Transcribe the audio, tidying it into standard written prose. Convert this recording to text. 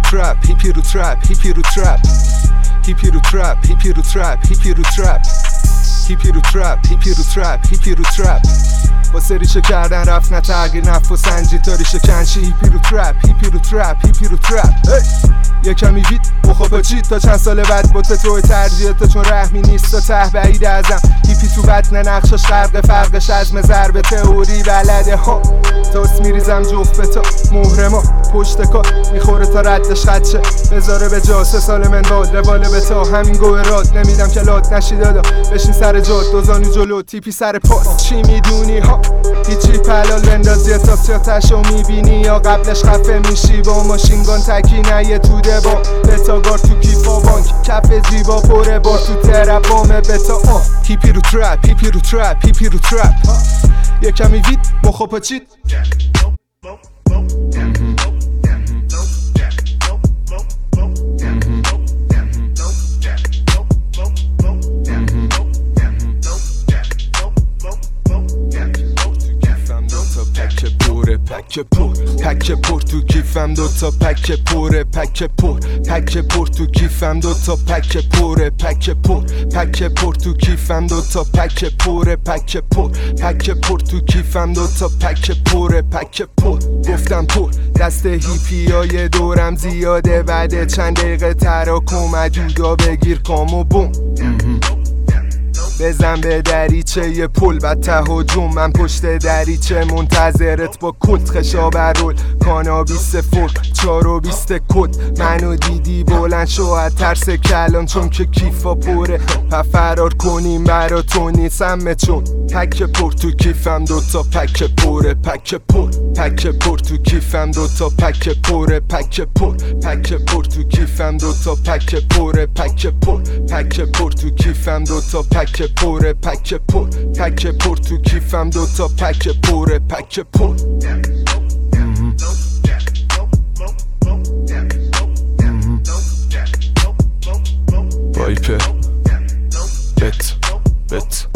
ترپ هیپی رو ترپ هیپی رو ترپ هیپی رو ترپ هیپی رو ترپ هیپی رو ترپ هیپی رو ترپ هیپی رو ترپ هیپی رو ترپ واسه ریشه کردن رفت نه تغییر نفت و سنجی تا ریشه کنشی هیپی رو ترپ هیپی رو ترپ هیپی رو ترپ یه کمی وید بخواه چید تا چند سال بعد با تو ترجیح تا چون رحمی نیست تا ته بعید ازم هیپی تو بطن نقشش غرق فرقش عزم ضرب تئوری بلده ها تاس میریزم جفت به تا مهر ما پشت کار میخوره تا ردش خد شه بذاره به جا 3 سال من باد رواله به تا همین گوه راد نمیدم که لات نشی دادا بشین سر جات دوزانی جلو تیپی سر پاس چی میدونی ها هیچی پلال بندازی تاسیاتشو میبینی یا قبلش خفه میشی با ماشینگان تکی نه توده با بتاگار تو کیفا بانک کف جیبا پره بار تو ترپ بامه بتا هیپی رو ترپ هیپی رو ترپ هیپی رو ترپ یه کمی وید مخا پاچید پک پر تو کیفم دوتا پک پره پک پر تو کیفم دوتا پک پره پک پر تو کیفم دوتا پک پره پک پر تو کیفم دوتا پک پره پک پر گفتم پر دست هیپیای دورم زیاده بعد چند دقیقه تراکم جودا بگیر کامو بوم بزن به دریچه یه پل و تهاجم من پشت دریچه منتظرت با کلت خشابر رول کانابیس فول 4 و 20 کد منو دیدی بلند شو از ترس کلان چون که کیفا پره فرار کنیم برا تو نیستم چون پک پر تو کیفم دوتا پک پره پک پر تو کیفم دوتا پک پره پک پر تو کیفم دوتا پک پره پک پر تو کیفم دوتا پک پره پک پر تو کیفم دوتا پک پره پک پر وایپر بت